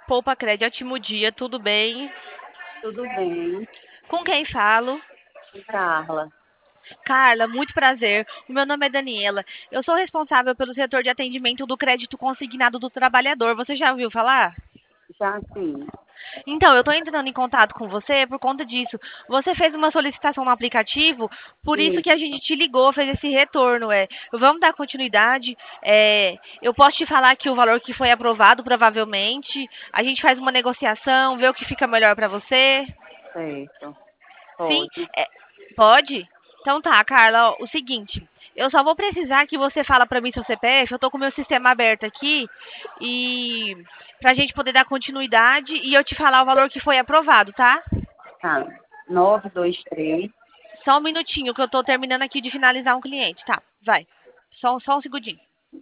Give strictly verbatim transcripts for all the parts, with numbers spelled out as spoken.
Poupa Crédito, ótimo dia, tudo bem? Tudo bem, Com quem falo? Carla. Carla, muito prazer. O meu nome é Daniela. Eu sou responsável pelo setor de atendimento do crédito consignado do trabalhador. Você já ouviu falar? Já sim, Então, eu estou entrando em contato com você por conta disso. Você fez uma solicitação no aplicativo, por isso que a isso, gente te ligou, fez esse retorno. É, vamos dar continuidade. É, eu posso te falar que o valor que foi aprovado, provavelmente. A gente faz uma negociação, vê o que fica melhor para você. certo. Sim, Pode. é, pode? Então tá, Carla, ó, o seguinte, eu só vou precisar que você fala pra mim seu C P F, eu tô com o meu sistema aberto aqui, e pra gente poder dar continuidade e eu te falar o valor que foi aprovado, tá? Tá. Nove dois três, Só um minutinho que eu tô terminando aqui de finalizar um cliente, tá? Vai. Só, só um segundinho.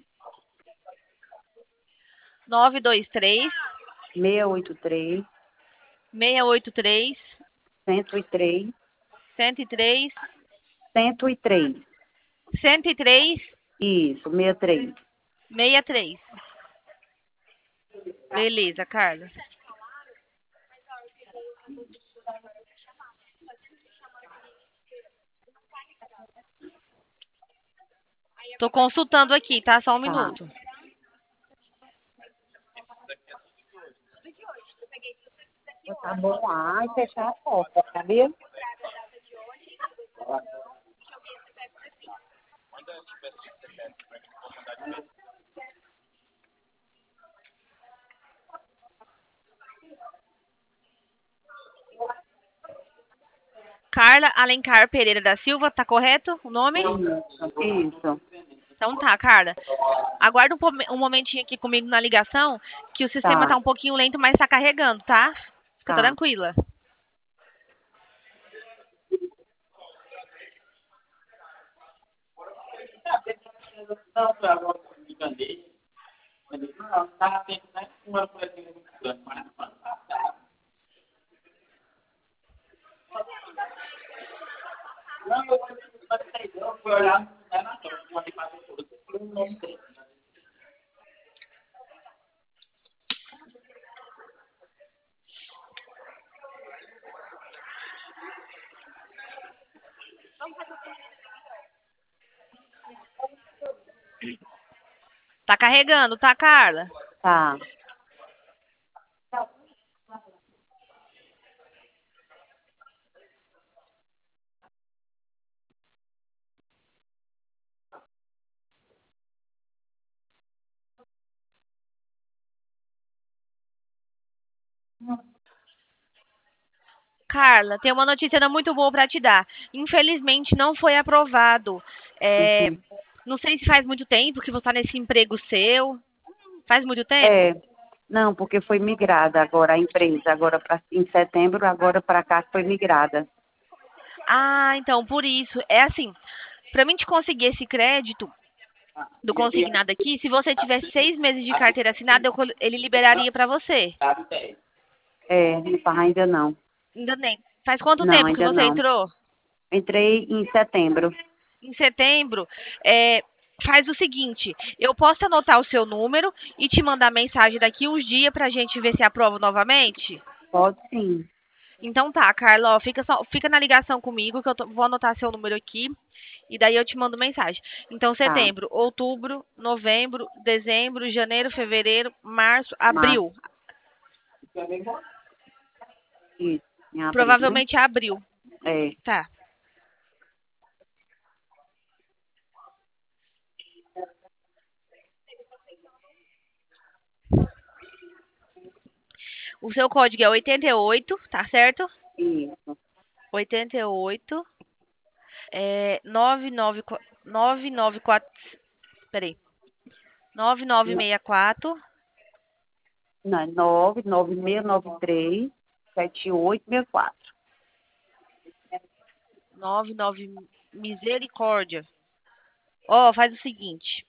nove dois três, seis oito três, seis oito três, cento e três, cento e três, cento e três. cento e três, Isso, sessenta e três. sessenta e três. Beleza, Carla. Tô consultando aqui, tá? Só um Tá. minuto. Tá bom lá e fechar a porta, sabia? Carla Alencar Pereira da Silva, tá correto o nome? Isso, isso. Então tá, Carla. Aguarda um, pome- um momentinho aqui comigo na ligação, que o sistema tá Tá, um pouquinho lento, mas tá carregando, tá? Fica tá. tranquila. Tá carregando, tá, Carla? Tá. Carla, tem uma notícia não muito boa pra te dar. Infelizmente não foi aprovado. É, Uhum. não sei se faz muito tempo que você tá nesse emprego seu. Faz muito tempo? É, não, porque foi migrada agora a empresa, agora pra, em setembro, agora para cá foi migrada. Ah, então, por isso. É assim, pra mim te conseguir esse crédito do consignado aqui, se você tivesse seis meses de carteira assinada, eu col- ele liberaria pra você. É, não tá ainda não. Ainda nem. Faz quanto Não, tempo que ainda você não. entrou? Entrei em setembro. Em setembro. É, faz o seguinte, eu posso anotar o seu número e te mandar mensagem daqui uns dias pra gente ver se aprova novamente? Pode sim. Então tá, Carla, ó, fica, só, fica na ligação comigo que eu tô- vou anotar seu número aqui e daí eu te mando mensagem. Então, Tá. setembro, outubro, novembro, dezembro, janeiro, fevereiro, março, Mas, abril. isso, em abril. Provavelmente abril. É. Tá. O seu código é oitenta e oito, tá certo? Isso. oitenta e oito, é nove nove nove nove quatro, peraí, nove nove N- seis quatro, Não, é nove nove seis nove três sete oito seis quatro. nove nove misericórdia. Ó, faz o seguinte,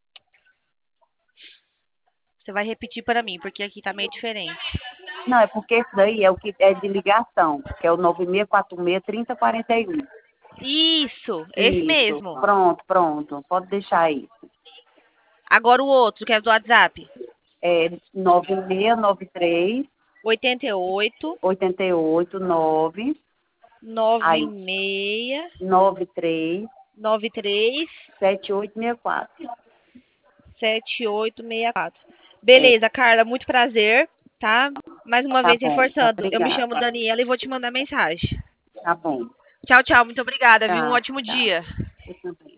você vai repetir para mim, porque aqui tá meio diferente. Não, é porque esse daí é o que é de ligação, que é o nove seis quatro seis, três zero quatro um. Isso, esse Isso. mesmo. Pronto, pronto. Pode deixar aí. Agora o outro, que é do WhatsApp. É nove seis nove três, oitenta e oito, oitenta e oito, nove, nove aí, seis, nove três, nove três, sete oito seis quatro. sete oito seis quatro. É, Beleza, Carla, muito prazer, tá? Mais uma tá vez bom, reforçando, eu me chamo obrigada. Daniela e vou te mandar mensagem. Tá bom. Tchau, tchau, muito obrigada, viu? Um Tá, ótimo tá. dia. Eu também.